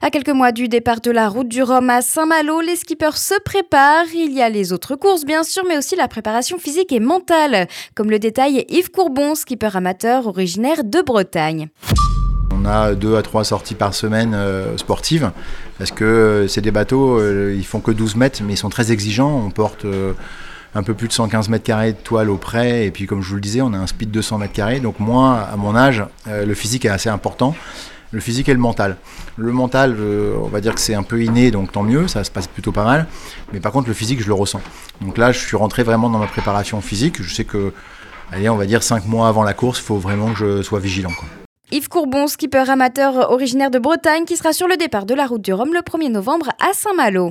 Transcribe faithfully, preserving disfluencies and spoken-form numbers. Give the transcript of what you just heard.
À quelques mois du départ de la route du Rhum à Saint-Malo, les skippers se préparent. Il y a les autres courses bien sûr, mais aussi la préparation physique et mentale. Comme le détaille Yves Courbon, skipper amateur originaire de Bretagne. On a deux à trois sorties par semaine euh, sportives parce que euh, c'est des bateaux, euh, ils font que douze mètres mais ils sont très exigeants. On porte euh, un peu plus de cent quinze mètres carrés de toile au près et puis comme je vous le disais, on a un speed de cent mètres carrés. Donc moi, à mon âge, euh, le physique est assez important. Le physique et le mental. Le mental, euh, on va dire que c'est un peu inné, donc tant mieux, ça se passe plutôt pas mal. Mais par contre, le physique, je le ressens. Donc là, je suis rentré vraiment dans ma préparation physique. Je sais que, allez, on va dire cinq mois avant la course, il faut vraiment que je sois vigilant, quoi. Yves Courbon, skipper amateur originaire de Bretagne, qui sera sur le départ de la route du Rhum le premier novembre à Saint-Malo.